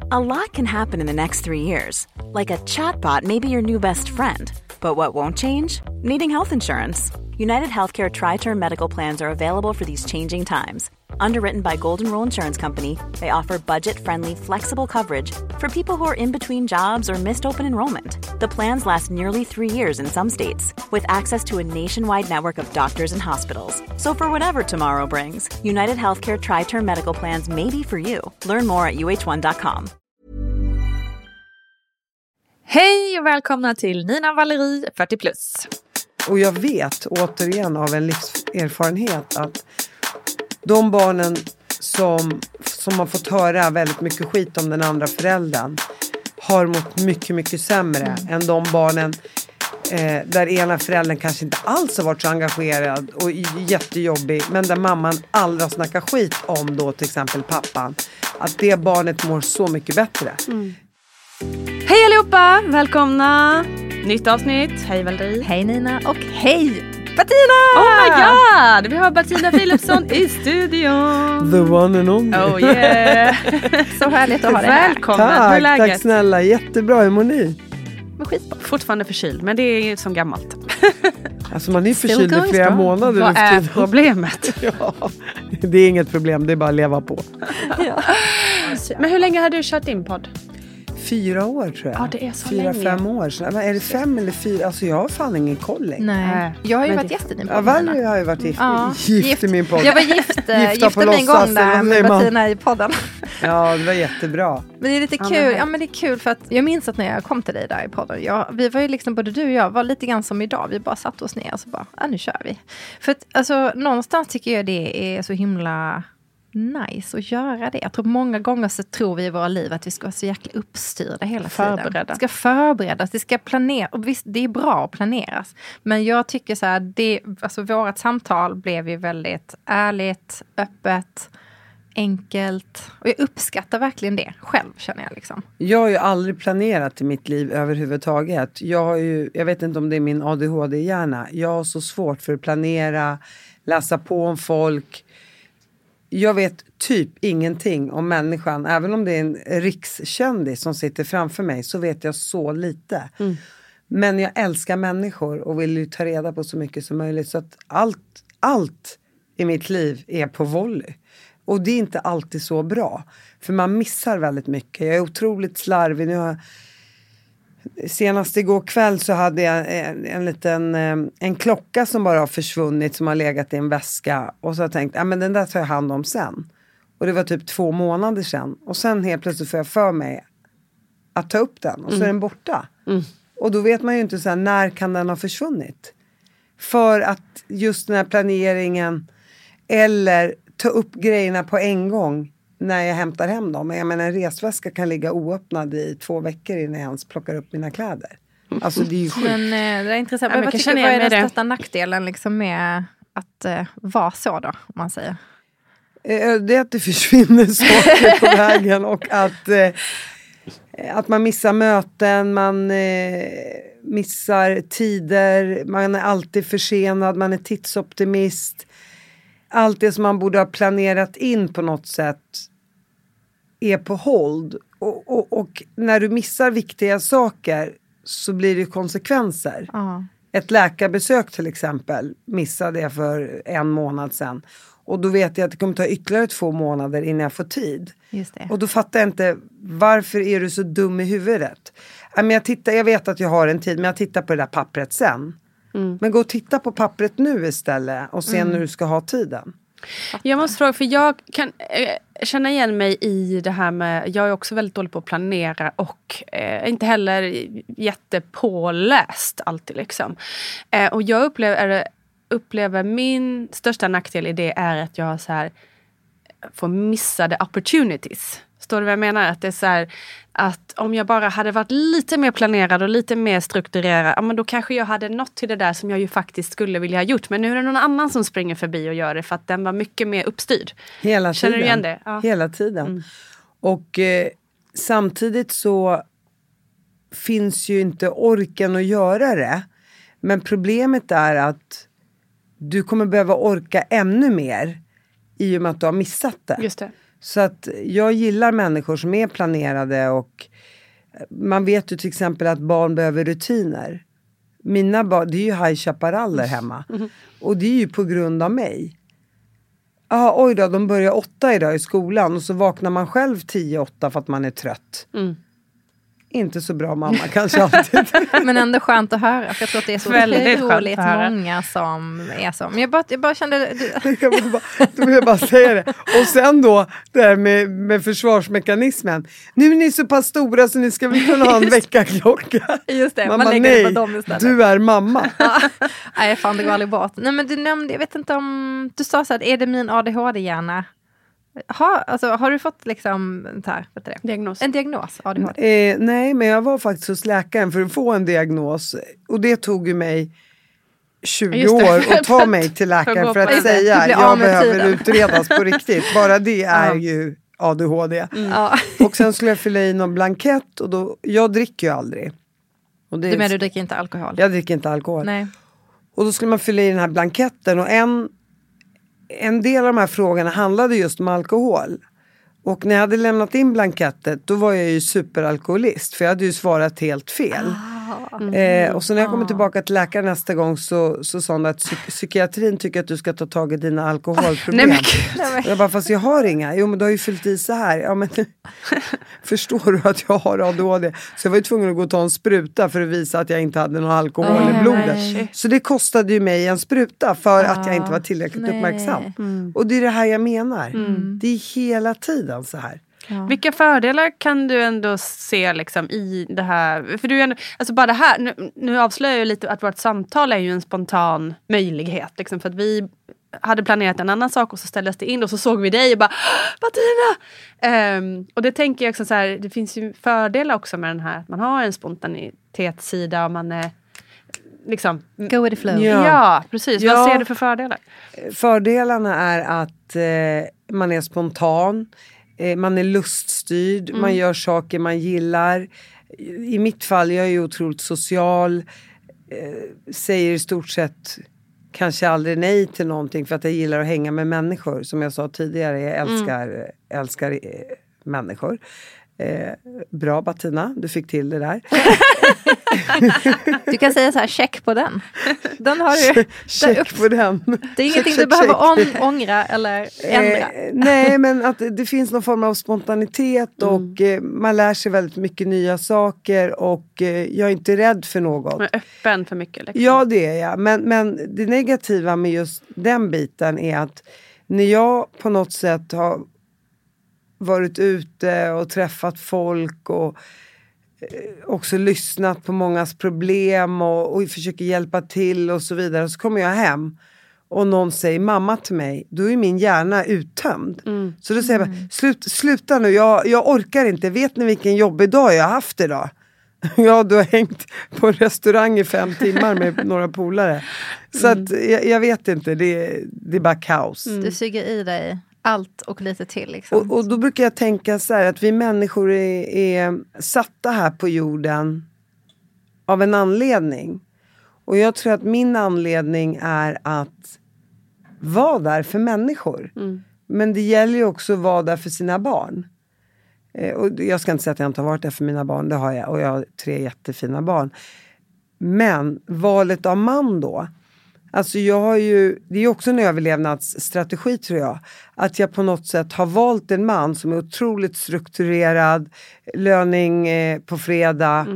A lot can happen in the next 3 years. Like a chatbot may be your new best friend. But what won't change? Needing health insurance. United Healthcare Tri-Term Medical Plans are available for these changing times. Underwritten by Golden Rule Insurance Company, they offer budget-friendly, flexible coverage for people who are in between jobs or missed open enrollment. The plans last nearly 3 years in some states, with access to a nationwide network of doctors and hospitals. So for whatever tomorrow brings, United Healthcare Tri-Term Medical Plans may be for you. Learn more at uh1.com. Hej och välkomna till Nina Valerie 40+. Och jag vet återigen av en livserfarenhet att de barnen som har fått höra väldigt mycket skit om den andra föräldern har mått mycket, mycket sämre än de barnen där ena föräldern kanske inte alls har varit så engagerad och jättejobbig, men där mamman aldrig har snackat skit om då till exempel pappan. Att det barnet mår så mycket bättre. Hej allihopa, välkomna. Nytt avsnitt. Hej Valerie. Hej Nina och hej Bettina! Oh my god, vi har Bettina Philipsson i studion. The one and only. Oh yeah. Så härligt att ha dig här. Välkommen, hur är läget? Tack snälla, jättebra, hur mår ni? Fortfarande förkyld, men det är som gammalt. Alltså man är förkyld i flera månader. Vad är problemet? Ja, det är inget problem, det är bara att leva på. Ja. Men hur länge har du kört din podd? 4 år tror jag. Ja, det är så länge. 4-5 år sedan. Är det 5 eller 4? Alltså jag har fan ingen koll längre. Nej. Jag har ju varit gäst i din podd. Ja, Valerie har ju varit gift i min podd. Jag var gifte mig en gång där med Bettina i podden. Ja, det var jättebra. Men det är lite kul. Ja, men det är kul för att jag minns att när jag kom till dig där i podden. Vi var ju liksom, både du och jag var lite grann som idag. Vi bara satt oss ner och så bara, nu kör vi. För att alltså, någonstans tycker jag det är så himla nice att göra det. Jag tror många gånger så tror vi i våra liv att vi ska vara så jäkla uppstyrda hela tiden. Det ska förberedas, det ska planeras. Och visst, det är bra att planeras. Men jag tycker så här, vårat samtal blev ju väldigt ärligt, öppet, enkelt. Och jag uppskattar verkligen det själv, känner jag liksom. Jag har ju aldrig planerat i mitt liv överhuvudtaget. Jag vet inte om det är min ADHD-hjärna. Jag har så svårt för att planera, läsa på om folk. Jag vet typ ingenting om människan. Även om det är en rikskändis som sitter framför mig så vet jag så lite. Men jag älskar människor och vill ju ta reda på så mycket som möjligt. Så att allt i mitt liv är på volley. Och det är inte alltid så bra. För man missar väldigt mycket. Jag är otroligt slarvig. Senast igår kväll så hade jag en klocka som bara har försvunnit, som har legat i en väska. Och så har jag tänkt, men den där tar jag hand om sen. Och det var typ 2 månader sedan. Och sen helt plötsligt får jag för mig att ta upp den. Och så är den borta. Och då vet man ju inte så här, när kan den ha försvunnit? För att just den här planeringen, eller ta upp grejerna på en gång när jag hämtar hem dem. Jag menar, en resväska kan ligga oöppnad i 2 veckor innan jag ens plockar upp mina kläder. Alltså det är ju sjukt. Men det är intressant. Vad är den största nackdelen liksom med att vara så då, om man säger? Det är att det försvinner saker på vägen och att man missar möten, man missar tider, man är alltid försenad, man är tidsoptimist. Allt det som man borde ha planerat in på något sätt är på hold. Och när du missar viktiga saker så blir det konsekvenser. Ett läkarbesök till exempel missade jag för 1 månad sedan. Och då vet jag att det kommer ta ytterligare 2 månader innan jag får tid. Just det. Och då fattar jag inte, varför är du så dum i huvudet? Jag vet att jag har en tid, men jag tittar på det där pappret sen. Men gå och titta på pappret nu istället och se när du ska ha tiden. Jag måste fråga, för jag kan känna igen mig i det här med, jag är också väldigt dålig på att planera och inte heller jättepåläst alltid liksom. Och jag upplever min största nackdel i det är att jag så här får missade opportunities. Förstår du vad jag menar? Att det är så här, att om jag bara hade varit lite mer planerad och lite mer strukturerad, ja, men då kanske jag hade nått till det där som jag ju faktiskt skulle vilja ha gjort. Men nu är det någon annan som springer förbi och gör det för att den var mycket mer uppstyrd. Hela tiden. Känner du igen det? Ja. Hela tiden. Och samtidigt så finns ju inte orken att göra det. Men problemet är att du kommer behöva orka ännu mer i och med att du har missat det. Just det. Så att jag gillar människor som är planerade och man vet ju till exempel att barn behöver rutiner. Mina barn, det är ju High Chaparral hemma. Och det är ju på grund av mig. Oj då, de börjar 8 idag i skolan och så vaknar man själv 10-8 för att man är trött. Inte så bra mamma kanske alltid. Men ändå skönt att höra. För jag tror att det är så väldigt otroligt många som är så. Men jag bara kände... Då vill jag bara säga det. Och sen då, det här med försvarsmekanismen. Nu är ni så pass stora så ni ska väl kunna ha en väckarklocka. Just det, man lägger nej, det på dem istället. Du är mamma. Nej, fan det går aldrig bort. Nej, men du nämnde, jag vet inte om... Du sa så här, är det min ADHD-hjärna? Har du fått liksom en diagnos ADHD? Nej, men jag var faktiskt hos läkaren för att få en diagnos. Och det tog ju mig 20 år att ta mig till läkaren för att säga jag behöver utredas på riktigt. Bara det är ju ADHD. Och sen skulle jag fylla i någon blankett och då, jag dricker ju aldrig. Och det, du menar du dricker inte alkohol? Jag dricker inte alkohol. Nej. Och då skulle man fylla i den här blanketten och en del av de här frågorna handlade just om alkohol. Och när jag hade lämnat in blankettet då var jag ju superalkoholist. För jag hade ju svarat helt fel. Och så när jag kommer tillbaka till läkaren nästa gång så sa hon att psykiatrin tycker att du ska ta tag i dina alkoholproblem. Och jag bara, fast jag har inga. Jo men du har ju fyllt i så här. Ja men förstår du att jag har ADHD? Så jag var ju tvungen att gå och ta en spruta för att visa att jag inte hade någon alkohol i blodet. Så det kostade ju mig en spruta för att jag inte var tillräckligt uppmärksam. Och det är det här jag menar. Det är hela tiden så här. Ja. Vilka fördelar kan du ändå se liksom i det här? För du är ändå, alltså bara det här, nu avslöjar jag lite att vårt samtal är ju en spontan möjlighet. Liksom, för att vi hade planerat en annan sak och så ställdes det in och så såg vi dig och bara Martina! Och det tänker jag också så här, det finns ju fördelar också med den här, att man har en spontanitetssida och man är liksom... Go with the flow. Ja precis. Ja. Vad ser du för fördelar? Fördelarna är att man är spontan. Man är luststyrd, man gör saker man gillar. I mitt fall, jag är ju otroligt social. Säger i stort sett kanske aldrig nej till någonting för att jag gillar att hänga med människor. Som jag sa tidigare, jag älskar människor. Bra Bettina, du fick till det där. Du kan säga så här, check på den. Den har du. Check på den. Det är ingenting du behöver ångra eller ändra. Nej, men att det finns någon form av spontanitet och man lär sig väldigt mycket nya saker och jag är inte rädd för något. Men öppen för mycket. Liksom. Ja, det är jag. Men det negativa med just den biten är att när jag på något sätt har varit ute och träffat folk och också lyssnat på mångas problem och försöker hjälpa till och så vidare. Så kommer jag hem och någon säger mamma till mig, då är min hjärna uttömd. Så då säger jag, sluta nu, jag orkar inte. Vet ni vilken jobbig dag jag har haft idag? Ja, du har hängt på en restaurang i 5 timmar med några polare. Så att jag vet inte, det är bara kaos. Du suger i dig allt och lite till. Liksom. Och då brukar jag tänka så här att vi människor är satta här på jorden av en anledning. Och jag tror att min anledning är att vara där för människor. Men det gäller ju också att vara där för sina barn. Och jag ska inte säga att jag inte har varit där för mina barn, det har jag. Och jag har 3 jättefina barn. Men valet av man då. Alltså jag har ju, det är också en överlevnadsstrategi tror jag. Att jag på något sätt har valt en man som är otroligt strukturerad. Löning på fredag.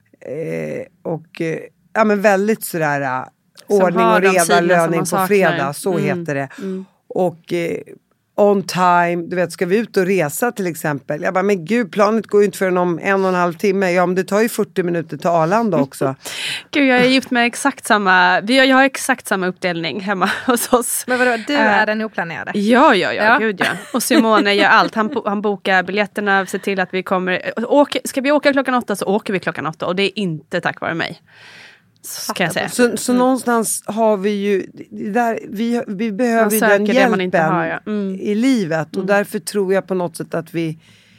Och ja men väldigt sådär ordning och reda, löning på fredag. Så heter det. Och on time, du vet, ska vi ut och resa till exempel? Jag bara, men gud, planet går ju inte förrän om 1,5 timme. Ja, men det tar ju 40 minuter till Arlanda också. Gud, jag är gift med exakt samma, jag har exakt samma uppdelning hemma hos oss. Men vadå, du är den oplanerade? Ja, gud ja. Och Simone gör allt. Han bokar biljetterna, ser till att vi kommer, ska vi åka klockan 8 så åker vi klockan 8 och det är inte tack vare mig. Ska jag säga. Så någonstans har vi ju där, vi behöver ju den hjälpen i livet och därför tror jag på något sätt att vi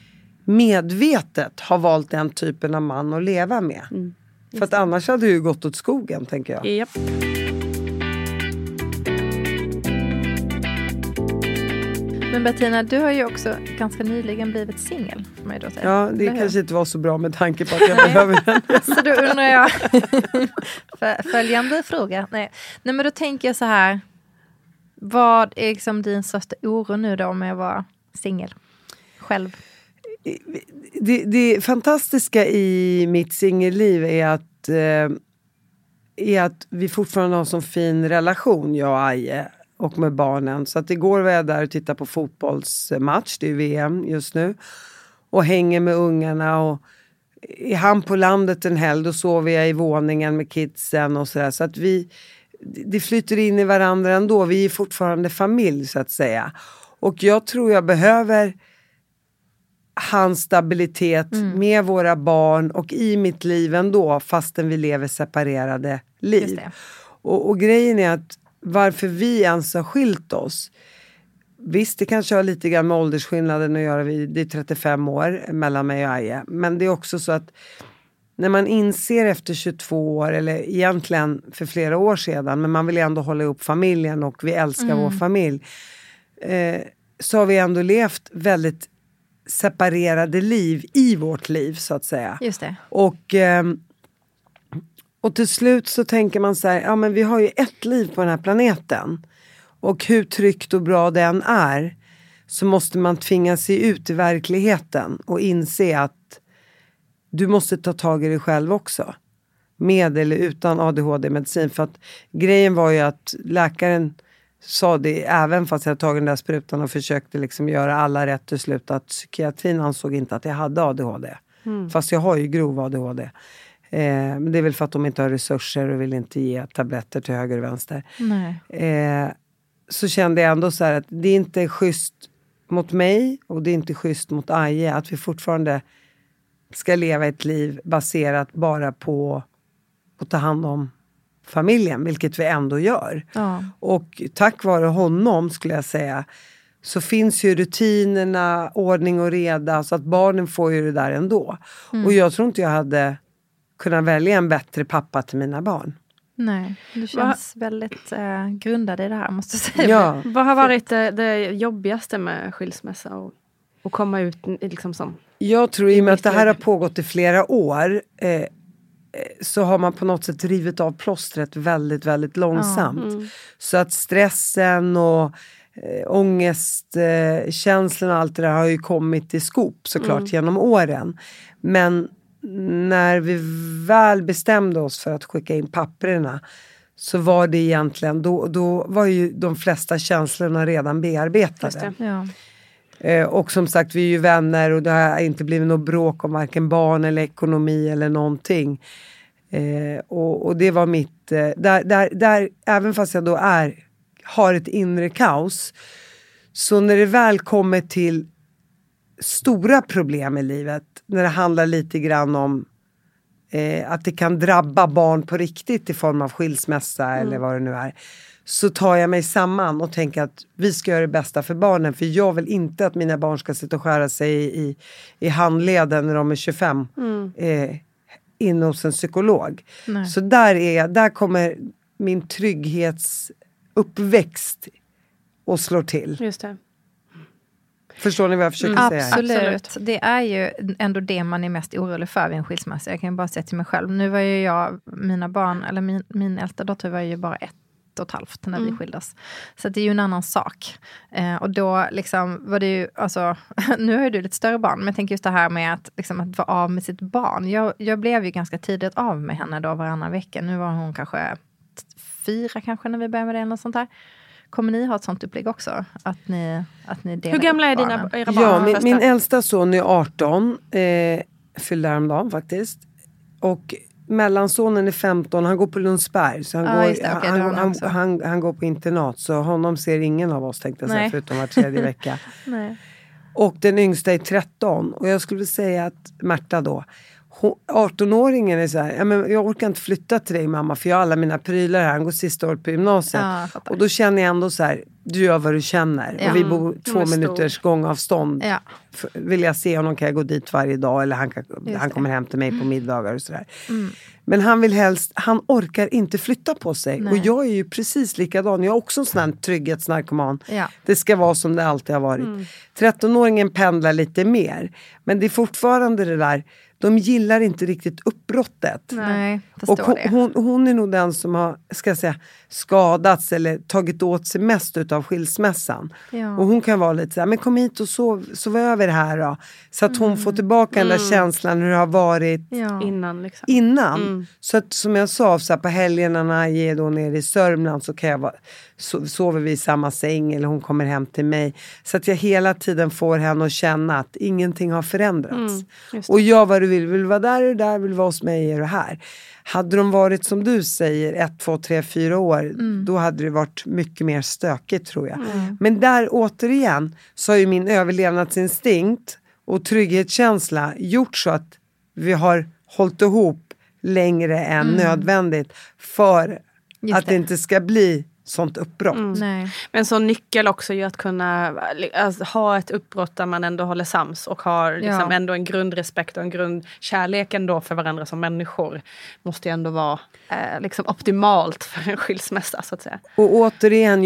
medvetet har valt den typen av man att leva med. För att annars hade det ju gått åt skogen, tänker jag. Men Bettina, du har ju också ganska nyligen blivit singel. Får man ju då säga. Ja, det kanske inte var så bra med tanke på att jag behöver den. Så då undrar jag, följande fråga. Nej, men då tänker jag så här. Vad är liksom din största oro nu då med att vara singel själv? Det fantastiska i mitt singelliv är att vi fortfarande har en sån fin relation, jag och Aje, och med barnen. Så att igår var jag där och tittade på fotbollsmatch, det är VM just nu, och hänger med ungarna. Och är han på landet en helg, då sover jag i våningen med kidsen och sådär. Så att det flyter in i varandra ändå. Vi är fortfarande familj, så att säga. Och jag tror jag behöver hans stabilitet med våra barn och i mitt liv ändå, fastän vi lever separerade liv. Och grejen är att varför vi ens har skilt oss, visst det kanske har lite grann med åldersskillnaden att göra, det är 35 år mellan mig och Aje, men det är också så att när man inser efter 22 år, eller egentligen för flera år sedan, men man vill ändå hålla upp familjen och vi älskar vår familj, så har vi ändå levt väldigt separerade liv i vårt liv, så att säga. Just det. Och till slut så tänker man så här, ja men vi har ju ett liv på den här planeten. Och hur tryggt och bra den är, så måste man tvinga sig ut i verkligheten och inse att du måste ta tag i dig själv också. Med eller utan ADHD-medicin. För att grejen var ju att läkaren sa det, även fast jag tagit den där sprutan och försökte liksom göra alla rätt till slut, att psykiatrin ansåg inte att jag hade ADHD. Fast jag har ju grov ADHD. Men det är väl för att de inte har resurser och vill inte ge tabletter till höger och vänster. Nej. Så kände jag ändå så här att det är inte schysst mot mig och det är inte schysst mot Aje att vi fortfarande ska leva ett liv baserat bara på att ta hand om familjen, vilket vi ändå gör. Ja. Och tack vare honom, skulle jag säga, så finns ju rutinerna, ordning och reda, så att barnen får ju det där ändå. Och jag tror inte jag hade kunnat välja en bättre pappa till mina barn. Nej, du känns väldigt grundad i det här, måste jag säga. Ja. Vad har varit det jobbigaste med skilsmässa och komma ut liksom som? Jag tror i och med att det här har pågått i flera år, så har man på något sätt rivit av plåstret väldigt, väldigt långsamt. Så att stressen och ångestkänslan och allt det där har ju kommit i skop såklart genom åren. Men när vi väl bestämde oss för att skicka in papperna, så var det egentligen, då var ju de flesta känslorna redan bearbetade. Ja. Och som sagt, vi är ju vänner och det har inte blivit något bråk om varken barn eller ekonomi eller någonting. Och det var mitt, där även fast jag då har ett inre kaos, så när det väl kommer till stora problem i livet, när det handlar lite grann om att det kan drabba barn på riktigt i form av skilsmässa eller vad det nu är, så tar jag mig samman och tänker att vi ska göra det bästa för barnen, för jag vill inte att mina barn ska sitta och skära sig i handleden när de är 25 inne hos en psykolog. Nej. Så där kommer min trygghetsuppväxt och slår till. Just det. Förstår ni vad jag försöker säga? Absolut. Det är ju ändå det man är mest orolig för vid en skilsmässa. Jag kan ju bara säga till mig själv. Nu var ju mina barn, eller min äldsta dotter var ju bara 1,5 när vi skildes. Så det är ju en annan sak. Och då liksom var det ju, alltså, nu har ju du lite större barn, men jag tänker just det här med att vara av med sitt barn. Jag blev ju ganska tidigt av med henne då varannan vecka. Nu var hon kanske 4 kanske när vi började med det eller något sånt där. Kommer ni ha ett sånt upplägg också? Att ni delar. Hur gamla är era barn? Ja, min äldsta son är 18. Fyllde häromdagen faktiskt. Och mellansonen är 15. Han går på Lundsberg. Så han går på internat. Så honom ser ingen av oss, tänkte jag säga, förutom var 3:e vecka. Nej. Och den yngsta är 13. Och jag skulle säga att Märta då, 18-åringen är så här, jag orkar inte flytta till dig mamma, för jag har alla mina prylar här, han går sista året på gymnasiet. Och då känner jag ändå så här, du gör vad du känner. Ja. Och vi bor 2 är stor. minuters gångavstånd. Ja. Vill jag se honom kan jag gå dit varje dag. Eller han kommer hem till mig på middagar och sådär. Men han orkar inte flytta på sig. Nej. Och jag är ju precis likadan. Jag är också en sån här trygghetsnarkoman. Ja. Det ska vara som det alltid har varit. 13-åringen pendlar lite mer. Men det är fortfarande det där. De gillar inte riktigt uppbrottet. Nej, Och förstår det. hon är nog den som har, ska jag säga, skadats eller tagit åt sig mest utav skilsmässan. Ja. Och hon kan vara lite så här, men kom hit och sov över här då. Så att hon får tillbaka den där känslan hur det har varit Ja. Innan liksom. innan. Så att som jag sa, så här, på helgerna när jag är då nere i Sörmland så kan jag sover vi i samma säng eller hon kommer hem till mig. Så att jag hela tiden får henne att känna att ingenting har förändrats. Just det. Och jag vad du vill vara där och där, vill vara hos mig är det här. Hade de varit som du säger 1, 2, 3, 4 år då hade det varit mycket mer stökigt tror jag. Men där återigen så har ju min överlevnadsinstinkt och trygghetskänsla gjort så att vi har hållit ihop längre än nödvändigt för Just att det inte ska bli sånt uppbrott. Nej. Men så nyckel också ju att kunna ha ett uppbrott där man ändå håller sams och har liksom ändå en grundrespekt och en grundkärlek ändå för varandra som människor. Måste ju ändå vara liksom optimalt för en skilsmässa så att säga. Och återigen,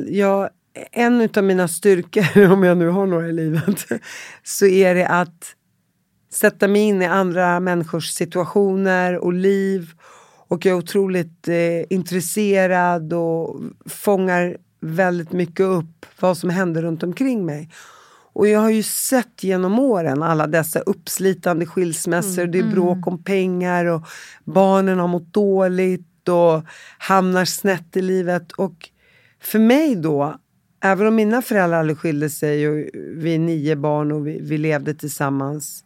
en utav mina styrkor, om jag nu har några i livet, så är det att sätta mig in i andra människors situationer och liv. Och jag är otroligt intresserad och fångar väldigt mycket upp vad som händer runt omkring mig. Och jag har ju sett genom åren alla dessa uppslitande skilsmässor. Det är bråk om pengar och barnen har mått dåligt och hamnar snett i livet. Och för mig då, även om mina föräldrar aldrig skilde sig och vi är 9 barn och vi levde tillsammans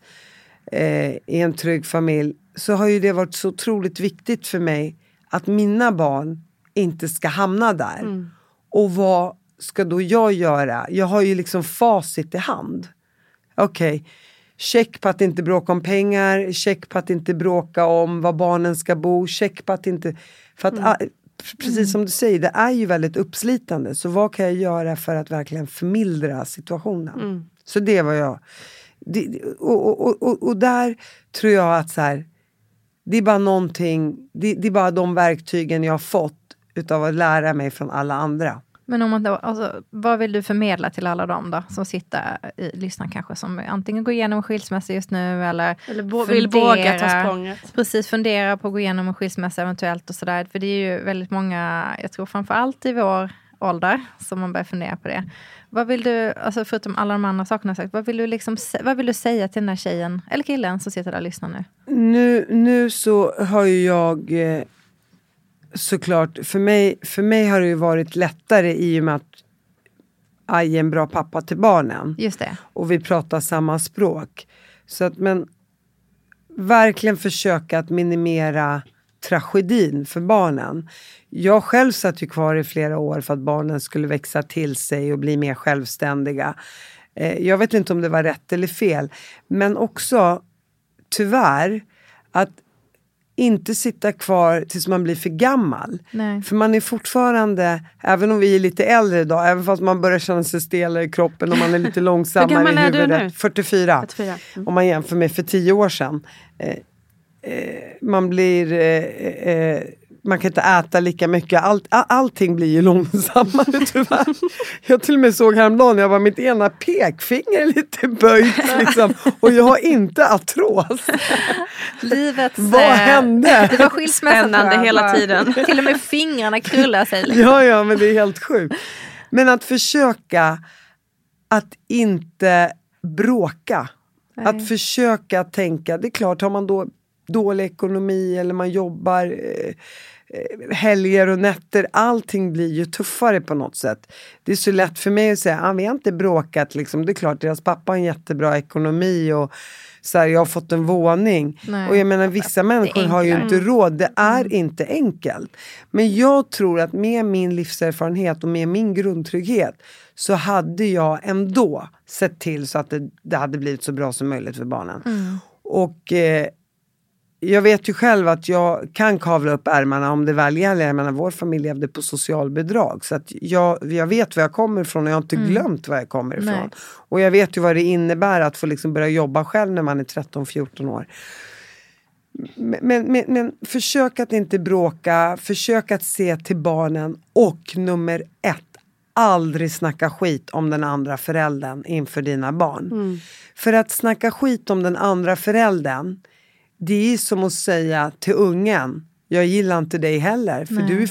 i en trygg familj, så har ju det varit så otroligt viktigt för mig att mina barn inte ska hamna där. Och vad ska då jag göra? Jag har ju liksom facit i hand. Okej, check på att inte bråka om pengar, check på att inte bråka om var barnen ska bo, check på att inte... För att, precis som du säger, det är ju väldigt uppslitande. Så vad kan jag göra för att verkligen förmildra situationen? Så det var jag... Och där tror jag att så här, det är bara någonting, det är bara de verktygen jag har fått utav att lära mig från alla andra. Men om man då, alltså, vad vill du förmedla till alla dem då som lyssnar kanske, som antingen går igenom en skilsmässa just nu eller vill våga ta språnget. Precis, fundera på att gå igenom en skilsmässa eventuellt och sådär. För det är ju väldigt många, jag tror framförallt i vår ålder som man börjar fundera på det. Vad vill du, alltså förutom alla de andra sakerna sagt, vad vill du säga till den här tjejen eller killen som sitter där och lyssnar nu? Nu så har ju jag såklart, för mig har det ju varit lättare i och med att jag är en bra pappa till barnen. Just det. Och vi pratar samma språk. Så att, men verkligen försöka att minimera tragedin för barnen. Jag själv satt ju kvar i flera år för att barnen skulle växa till sig och bli mer självständiga. Jag vet inte om det var rätt eller fel. Men också, tyvärr, att inte sitta kvar tills man blir för gammal. Nej. För man är fortfarande, även om vi är lite äldre idag, även fast man börjar känna sig stelare i kroppen och man är lite långsammare i huvudet. Hur gammal är du nu? 44. Om man jämför med för 10 år sedan. Man blir... man kan inte äta lika mycket. Allting blir ju långsammare tyvärr. Jag till och med såg häromdagen, jag var mitt ena pekfinger lite böjt liksom. Och jag har inte artros. Vad hände? Det var skilsmässa. Spännande hela tiden. Till och med fingrarna krullar sig. Ja, men det är helt sjukt. Men att försöka att inte bråka. Nej. Att försöka tänka, det är klart, har man då dålig ekonomi eller man jobbar helger och nätter, allting blir ju tuffare på något sätt. Det är så lätt för mig att säga, vi har inte bråkat liksom. Det är klart, deras pappa har en jättebra ekonomi och så här, jag har fått en våning. Nej. Och jag menar, vissa människor har ju inte råd. Det är inte enkelt. Men jag tror att med min livserfarenhet och med min grundtrygghet så hade jag ändå sett till så att det hade blivit så bra som möjligt för barnen. Och jag vet ju själv att jag kan kavla upp ärmarna om det väl gäller. Jag menar, vår familj levde på socialbidrag. Så att jag vet var jag kommer ifrån och jag har inte glömt var jag kommer ifrån. Nej. Och jag vet ju vad det innebär att få liksom börja jobba själv när man är 13-14 år. Men försök att inte bråka, försök att se till barnen och nummer 1, aldrig snacka skit om den andra föräldern inför dina barn. För att snacka skit om den andra föräldern, det är som att säga till ungen, jag gillar inte dig heller för du är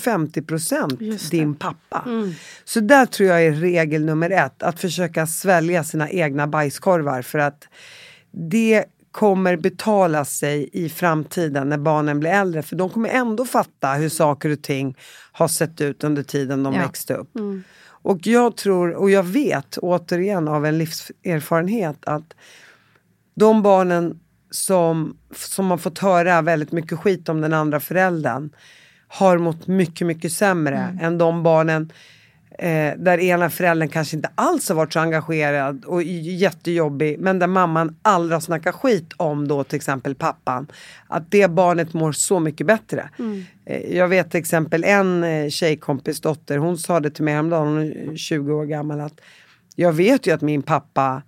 50% din pappa. Så där tror jag är regel nummer 1, att försöka svälja sina egna bajskorvar, för att det kommer betala sig i framtiden när barnen blir äldre. För de kommer ändå fatta hur saker och ting har sett ut under tiden de växte upp. Och jag tror, och jag vet återigen av en livserfarenhet, att de barnen som har fått höra väldigt mycket skit om den andra föräldern har mått mycket, mycket sämre än de barnen där ena föräldern kanske inte alls har varit så engagerad och jättejobbig, men där mamman aldrig har snackat skit om då till exempel pappan, att det barnet mår så mycket bättre. Jag vet till exempel en tjejkompis dotter, hon sa det till mig häromdagen, hon är 20 år gammal, att jag vet ju att min pappa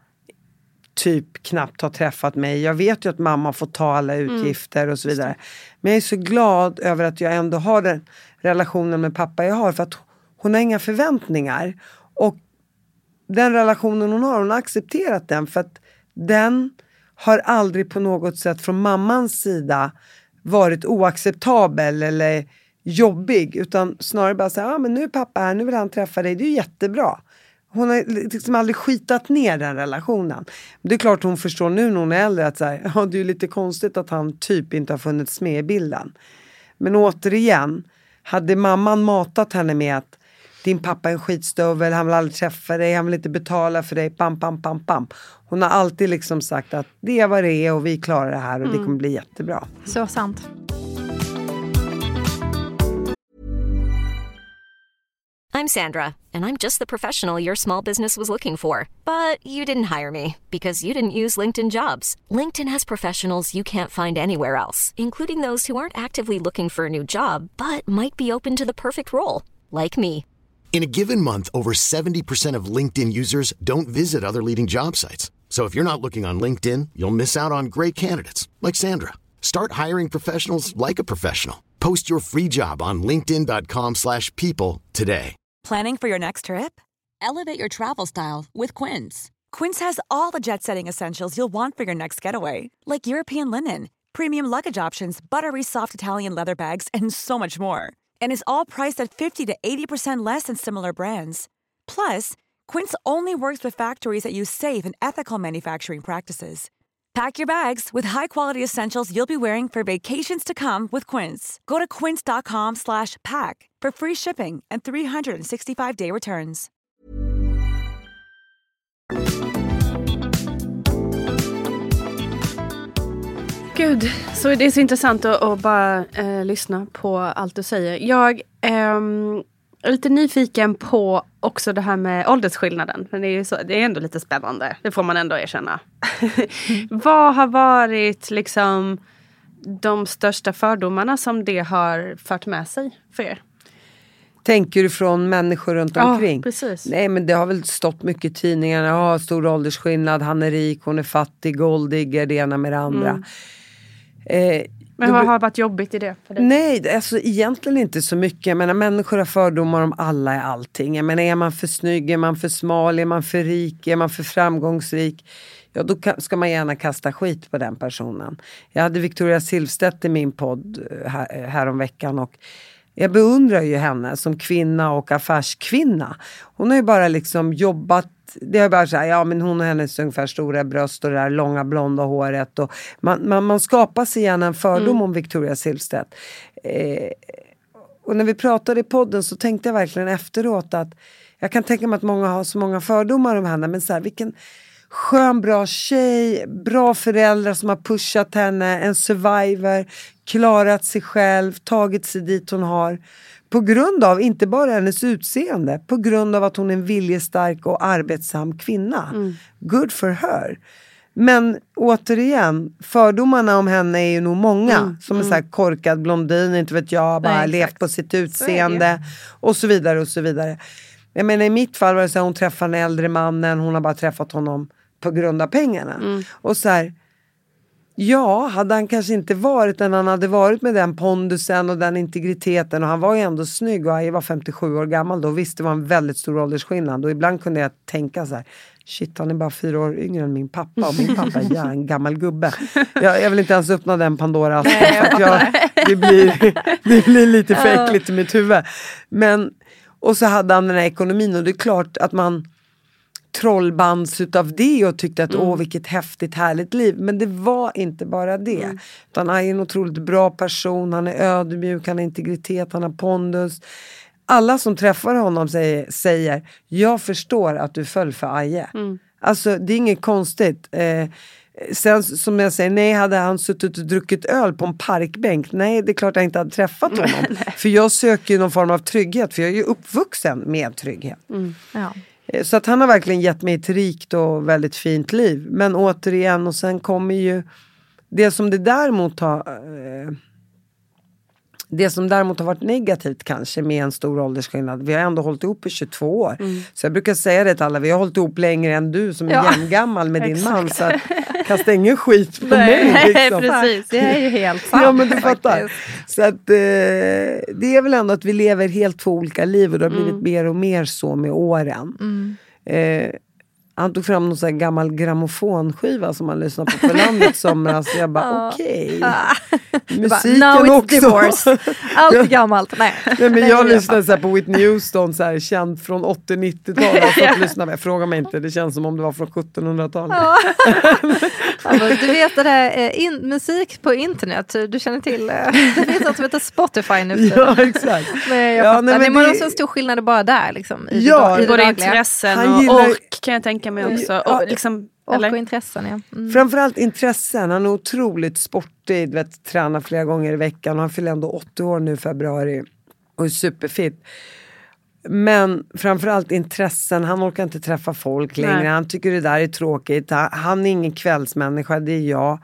typ knappt har träffat mig, jag vet ju att mamma får ta alla utgifter och så vidare, men jag är så glad över att jag ändå har den relationen med pappa jag har, för att hon har inga förväntningar. Och den relationen hon har accepterat den. För att den har aldrig på något sätt från mammans sida varit oacceptabel eller jobbig. Utan snarare bara säga, men nu är pappa här, nu vill han träffa dig. Det är ju jättebra. Hon har liksom aldrig skitat ner den relationen. Det är klart hon förstår nu när hon är äldre att så här, det är lite konstigt att han typ inte har funnits med i bilden. Men återigen, hade mamman matat henne med att din pappa är en skitstövel, han vill aldrig träffa dig, han vill inte betala för dig, pam. Hon har alltid liksom sagt att det är vad det är och vi klarar det här och det kommer bli jättebra. Så sant. I'm Sandra, and I'm just the professional your small business was looking for. But you didn't hire me because you didn't use LinkedIn Jobs. LinkedIn has professionals you can't find anywhere else, including those who aren't actively looking for a new job, but might be open to the perfect role, like me. In a given month, over 70% of LinkedIn users don't visit other leading job sites. So if you're not looking on LinkedIn, you'll miss out on great candidates like Sandra. Start hiring professionals like a professional. Post your free job on linkedin.com/people today. Planning for your next trip? Elevate your travel style with Quince. Quince has all the jet-setting essentials you'll want for your next getaway, like European linen, premium luggage options, buttery soft Italian leather bags, and so much more. And is all priced at 50 to 80% less than similar brands. Plus, Quince only works with factories that use safe and ethical manufacturing practices. Pack your bags with high-quality essentials you'll be wearing for vacations to come with Quince. Go to quince.com/pack for free shipping and 365-day returns. Gud, så det är så intressant att bara lyssna på allt du säger. Jag är lite nyfiken på också det här med åldersskillnaden. Men det är ändå lite spännande. Det får man ändå erkänna. Vad har varit liksom de största fördomarna som det har fört med sig för er? Tänker du från människor runt omkring? Ja, precis. Nej, men det har väl stått mycket i tidningarna. Stor åldersskillnad, han är rik, hon är fattig, golddigger, det ena med det andra. Men vad har varit jobbigt i det för dig? Nej, alltså egentligen inte så mycket. Jag menar, människor har fördomar om alla i allting. Jag menar, är man för snygg, är man för smal, är man för rik, är man för framgångsrik? Ja, då ska man gärna kasta skit på den personen. Jag hade Victoria Silvstedt i min podd här om veckan och jag beundrar ju henne som kvinna och affärskvinna. Hon har ju bara liksom jobbat, det är bara så här, ja men hon har hennes ungefär stora bröst och det där långa blonda håret. Och man skapar sig gärna en fördom om Victoria Silvstedt. Och när vi pratade i podden så tänkte jag verkligen efteråt att jag kan tänka mig att många har så många fördomar om henne. Men så här, vilken skön, bra tjej, bra föräldrar som har pushat henne, en survivor, klarat sig själv, tagit sig dit hon har. På grund av, inte bara hennes utseende, på grund av att hon är en viljestark och arbetsam kvinna. Good for her. Men återigen, fördomarna om henne är ju nog många. Som en så här korkad blondin, inte vet jag, bara Nej, levt exakt. på sitt utseende. Och så vidare och så vidare. Jag menar i mitt fall var det så här, hon träffar en äldre mannen, hon har bara träffat honom på grund av pengarna. Och så här, ja, hade han kanske inte varit den han hade varit med den pondusen och den integriteten, och han var ju ändå snygg och jag var 57 år gammal då, visst det var en väldigt stor åldersskillnad, och ibland kunde jag tänka så här, shit, han är bara 4 år yngre än min pappa, och min pappa är en gammal gubbe. Jag vill inte ens öppna den Pandora för att det blir lite för äckligt i mitt huvud. Men, och så hade han den här ekonomin, och det är klart att man trollbands utav det och tyckte att åh, vilket häftigt härligt liv, men det var inte bara det, utan han är en otroligt bra person, han är ödmjuk, han har integritet, han har pondus. Alla som träffar honom säger jag förstår att du föll för Aje. Alltså det är inget konstigt. Sen som jag säger, nej, hade han suttit och druckit öl på en parkbänk, nej, det är klart jag inte hade träffat honom. För jag söker ju någon form av trygghet, för jag är ju uppvuxen med trygghet. Ja. Så att han har verkligen gett mig ett rikt och väldigt fint liv. Men återigen, och sen kommer ju det som däremot har varit negativt kanske med en stor åldersskillnad. Vi har ändå hållit ihop i 22 år. Så jag brukar säga det till alla, vi har hållit ihop längre än du som är jämngammal med din man. Så att, kasta ingen skit på mig. Liksom. Precis, det är ju helt sant. Ja, men du fattar. Så att det är väl ändå att vi lever helt två olika liv, och det har blivit mer och mer så med åren. Han tog fram någon sån här gammal grammofonskiva som man lyssnar på landet somras. Så jag bara okej. Musiken now också. Divorce. Allt är gammalt. Nej, men jag lyssnade så här på Whitney Houston, så här, känd från 80-90-talet. Fråga mig inte, det känns som om det var från 1700-talet. Du vet det där musik på internet, du känner till, det finns något som heter Spotify nu. Ja, exakt. Men jag fattar, det är också en stor skillnad bara där liksom, i det både intressen och kan jag tänka mig också. Och liksom, och intressen, ja. Framförallt intressen. Han är otroligt sportig, tränar flera gånger i veckan, och han fyller ändå 80 år nu i februari och är superfit. Men framförallt intressen, han orkar inte träffa folk längre. Nej. Han tycker det där är tråkigt. Han är ingen kvällsmänniska, det är jag.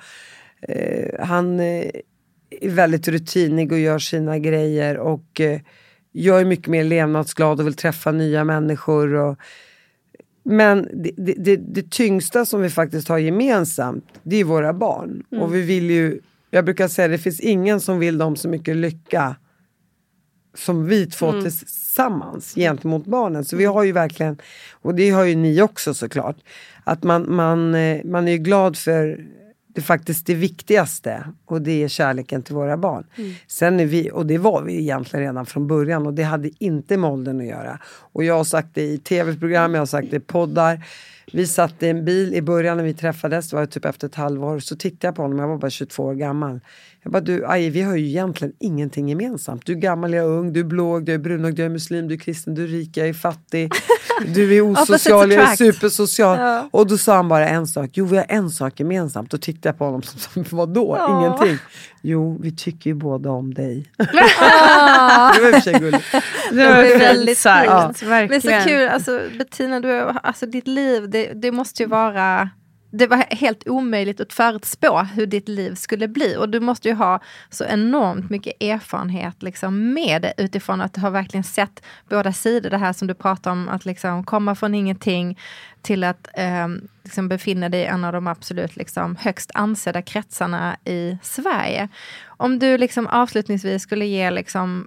Han är väldigt rutinig och gör sina grejer, och jag är mycket mer levnadsglad och vill träffa nya människor. Men det tyngsta som vi faktiskt har gemensamt, det är våra barn. Och vi vill ju, jag brukar säga, det finns ingen som vill dem så mycket lycka som vi två tillsammans gentemot barnen. Så vi har ju verkligen, och det har ju ni också såklart, att man är ju glad för det faktiskt det viktigaste, och det är kärleken till våra barn. Sen är vi, och det var vi egentligen redan från början, och det hade inte med åldern att göra. Och jag har sagt det i tv-program, jag har sagt det i poddar. Vi satt i en bil i början när vi träffades, det var typ efter ett halvår, så tittade jag på honom, jag var bara 22 år gammal. Jag bara, du, Aje, vi har ju egentligen ingenting gemensamt. Du är gammal, jag är ung, du är blåg, du är brun, du är muslim, du är kristen, du är rik, jag är fattig. Du är osocial, jag är supersocial. Ja. Och då sa han bara en sak. Jo, vi har en sak gemensamt. Då tittade jag på honom som vadå? Ja. Ingenting. Jo, vi tycker ju båda om dig. Det var i och för sig gulligt. Det var väldigt sagt. Ja. Men så kul, alltså Bettina, alltså ditt liv, det måste ju vara... Det var helt omöjligt att förutspå hur ditt liv skulle bli. Och du måste ju ha så enormt mycket erfarenhet liksom, med det. Utifrån att du har verkligen sett båda sidor. Det här som du pratar om. Att liksom, komma från ingenting till att liksom, befinna dig i en av de absolut liksom, högst ansedda kretsarna i Sverige. Om du liksom, avslutningsvis skulle ge liksom,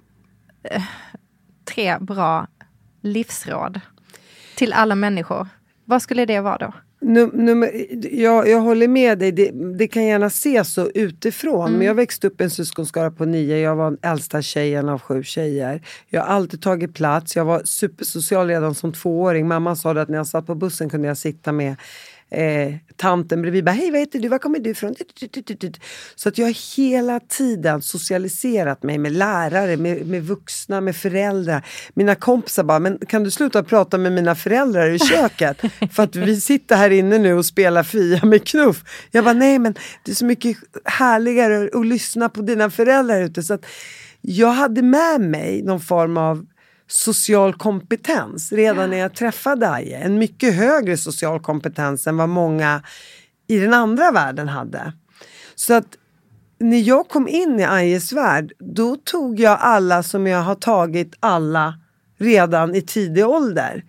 3 bra livsråd till alla människor. Vad skulle det vara då? Jag håller med dig, det kan gärna se så utifrån, men jag växte upp i en syskonskara på 9, jag var den äldsta tjejen av 7 tjejer. Jag har alltid tagit plats, jag var supersocial redan som 2-åring. Mamma sa att när jag satt på bussen kunde jag sitta med tanten bredvid, bara, hej, vad heter du, var kommer du ifrån? Så att jag har hela tiden socialiserat mig med lärare, med vuxna, med föräldrar. Mina kompisar bara, men kan du sluta prata med mina föräldrar i köket? För att vi sitter här inne nu och spelar Fia med knuff. Jag bara, nej, men det är så mycket härligare att lyssna på dina föräldrar ute. Så att jag hade med mig någon form av social kompetens redan när jag träffade Aje. En mycket högre social kompetens än vad många i den andra världen hade. Så att när jag kom in i Ajes värld, då tog jag alla som jag har tagit alla redan i tidig ålder.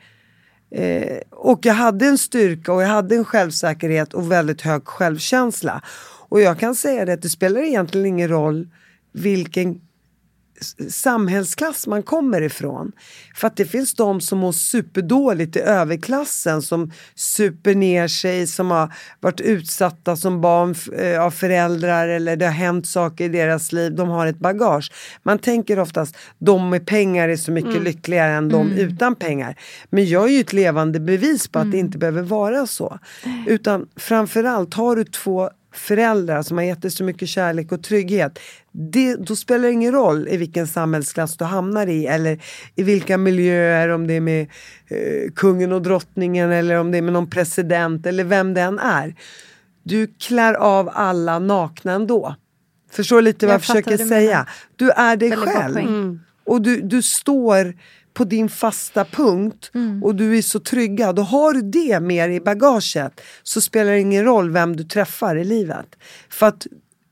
Och jag hade en styrka och jag hade en självsäkerhet och väldigt hög självkänsla. Och jag kan säga det att det spelar egentligen ingen roll vilken samhällsklass man kommer ifrån. För att det finns de som mår superdåligt i överklassen, som super ner sig, som har varit utsatta som barn av föräldrar, eller det har hänt saker i deras liv, de har ett bagage. Man tänker oftast, de med pengar är så mycket lyckligare än de utan pengar. Men jag är ju ett levande bevis på att det inte behöver vara så. Utan framförallt har du 2 föräldrar som har gett dig så mycket kärlek och trygghet, då spelar det ingen roll i vilken samhällsklass du hamnar i, eller i vilka miljöer, om det är med kungen och drottningen, eller om det är med någon president, eller vem det än är. Du klär av alla nakna ändå. Förstår lite vad jag försöker säga? Du är dig själv. Och du står på din fasta punkt och du är så trygga. Då har du det mer i bagaget, så spelar det ingen roll vem du träffar i livet. För att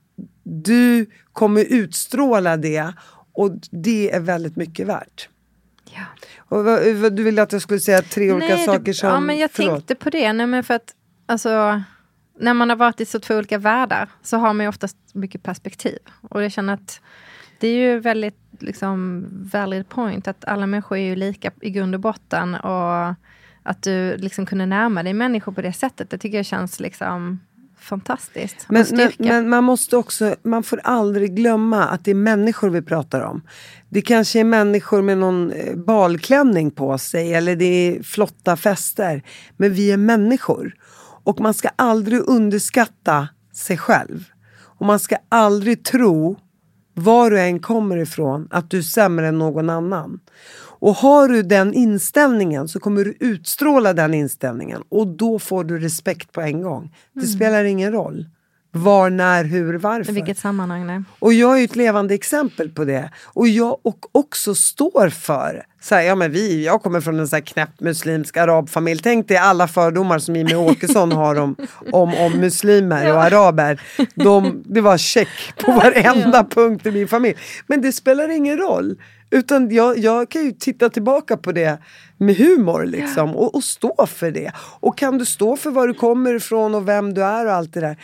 du kommer utstråla det, och det är väldigt mycket värt. Ja. Och du ville att jag skulle säga 3 olika saker som... Ja, men jag tänkte på det. Nej, men för att, alltså, när man har varit i så 2 olika världar, så har man ju oftast mycket perspektiv. Och jag känner att det är ju väldigt liksom valid point, att alla människor är ju lika i grund och botten, och att du liksom kunde närma dig människor på det sättet, det tycker jag känns liksom fantastiskt. Men man måste också, man får aldrig glömma att det är människor vi pratar om. Det kanske är människor med någon balklänning på sig, eller det är flotta fester, men vi är människor, och man ska aldrig underskatta sig själv, och man ska aldrig tro, var du än kommer ifrån, att du är sämre än någon annan. Och har du den inställningen, så kommer du utstråla den inställningen, och då får du respekt på en gång. Det spelar ingen roll var, när, hur, varför. I vilket sammanhang det. Och jag är ju ett levande exempel på det. Och jag också står för så här, ja, men jag kommer från en så här knäpp muslimsk arabfamilj. Tänk dig alla fördomar som Jimmie Åkesson har om muslimer och araber. Det var check på varenda punkt i min familj. Men det spelar ingen roll. Utan jag kan ju titta tillbaka på det med humor liksom, och stå för det. Och kan du stå för var du kommer ifrån och vem du är och allt det där,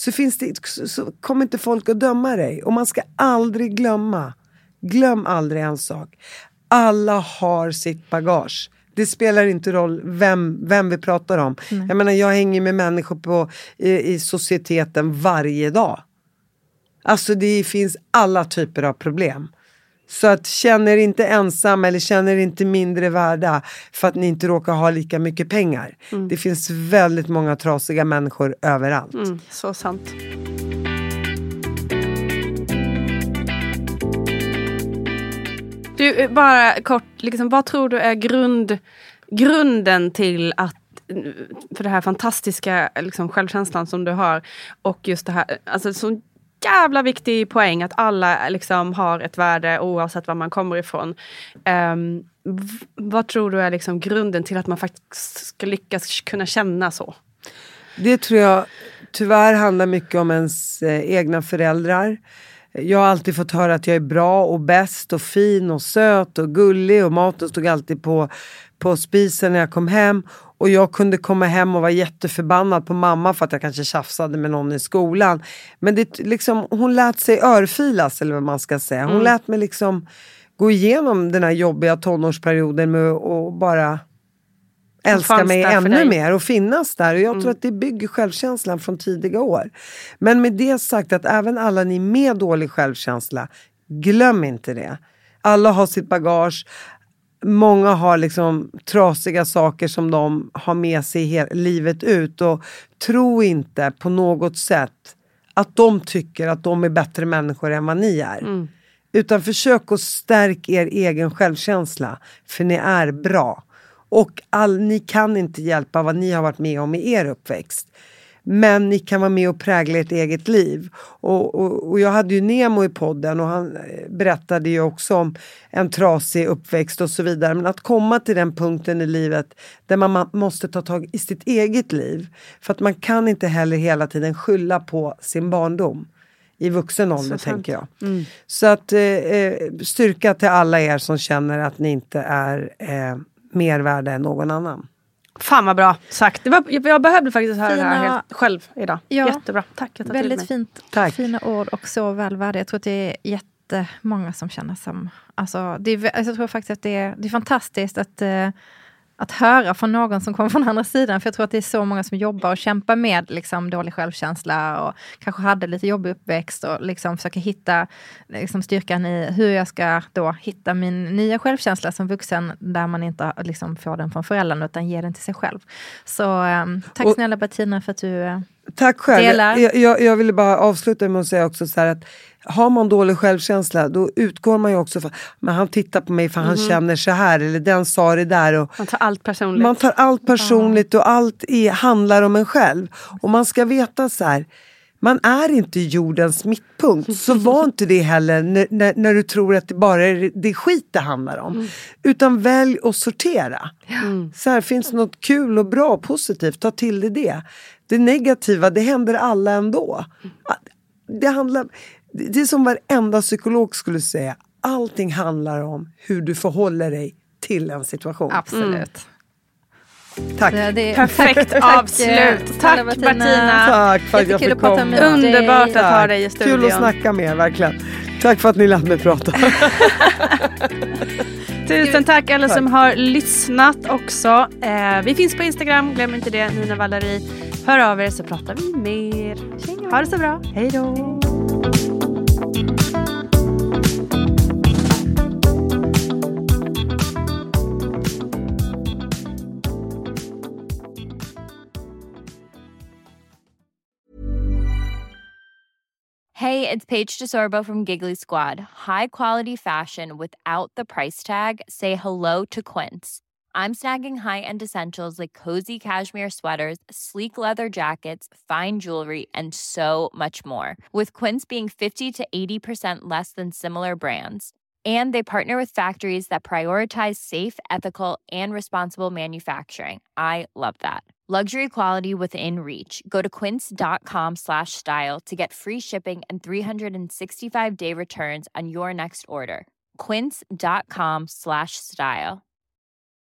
så kommer inte folk att döma dig. Och man ska aldrig glöm aldrig en sak. Alla har sitt bagage. Det spelar inte roll vem vi pratar om. Jag menar, jag hänger med människor i societeten varje dag. Alltså det finns alla typer av problem. Så att känner inte ensam eller känner inte mindre värda för att ni inte råkar ha lika mycket pengar. Det finns väldigt många trasiga människor överallt. Så sant. Du, bara kort, liksom, vad tror du är grunden till att, för det här fantastiska liksom, självkänslan som du har, och just det här, alltså så jävla viktig poäng att alla liksom har ett värde oavsett var man kommer ifrån. Vad tror du är liksom grunden till att man faktiskt ska lyckas kunna känna så? Det tror jag tyvärr handlar mycket om ens egna föräldrar. Jag har alltid fått höra att jag är bra och bäst och fin och söt och gullig, och maten stod alltid på spisen när jag kom hem. Och jag kunde komma hem och vara jätteförbannad på mamma för att jag kanske tjafsade med någon i skolan. Men det, liksom, hon lät sig örfilas, eller vad man ska säga. Hon lät mig liksom gå igenom den här jobbiga tonårsperioden med att bara älska mig ännu mer och finnas där. Och jag tror att det bygger självkänslan från tidiga år. Men med det sagt, att även alla ni med dålig självkänsla, glöm inte det. Alla har sitt bagage. Många har liksom trasiga saker som de har med sig livet ut. Och tro inte på något sätt att de tycker att de är bättre människor än vad ni är. Utan försök att stärka er egen självkänsla. För ni är bra. Och ni kan inte hjälpa vad ni har varit med om i er uppväxt. Men ni kan vara med och prägla ert eget liv. Och jag hade ju Nemo i podden och han berättade ju också om en trasig uppväxt och så vidare. Men att komma till den punkten i livet där man måste ta tag i sitt eget liv. För att man kan inte heller hela tiden skylla på sin barndom. I vuxen ålder tänker jag. Så att styrka till alla er som känner att ni inte är mer värda än någon annan. Fan vad bra sagt. Jag behövde faktiskt höra det här helt själv idag. Ja, jättebra. Tack. Jag tar väldigt till fint. Tack. Fina ord och så välvärde. Jag tror att det är jättemånga som känner som... Alltså, jag tror faktiskt att det är fantastiskt att höra från någon som kommer från andra sidan. För jag tror att det är så många som jobbar och kämpar med liksom, dålig självkänsla och kanske hade lite jobbig uppväxt och liksom försöker hitta liksom, styrkan i hur jag ska då hitta min nya självkänsla som vuxen där man inte liksom, får den från föräldrarna utan ger den till sig själv. Så tack snälla Bettina för att du tack själv. delar. Jag ville bara avsluta med att säga också så här att har man dålig självkänsla då utgår man ju också för men han tittar på mig för han känner så här eller den sa det där och man tar allt personligt. Man tar allt personligt och allt handlar om en själv. Och man ska veta så här, man är inte jordens mittpunkt. Så var inte det heller när du tror att det bara är det skit det handlar om. Utan välj och sortera. Så här, finns det något kul och bra och positivt, ta till det. Det negativa, det händer alla ändå. Det är som varenda psykolog skulle säga. Allting handlar om hur du förhåller dig till en situation. Absolut. Tack. Perfekt avslut. Tack Bettina. Tack för att jag fick komma. Underbart att ha dig i studion. Kul att snacka med er, verkligen. Tack för att ni lät mig prata. Tusen tack alla som har lyssnat också. Vi finns på Instagram, glöm inte det, Nina Valerie. Hör av er så pratar vi mer. Ha det så bra. Hej då. Hey, it's Paige DeSorbo from Giggly Squad. High quality fashion without the price tag. Say hello to Quince. I'm snagging high-end essentials like cozy cashmere sweaters, sleek leather jackets, fine jewelry, and so much more. With Quince being 50 to 80% less than similar brands. And they partner with factories that prioritize safe, ethical, and responsible manufacturing. I love that. Luxury quality within reach. Go to quince.com/style to get free shipping and 365-day returns on your next order. Quince.com/style.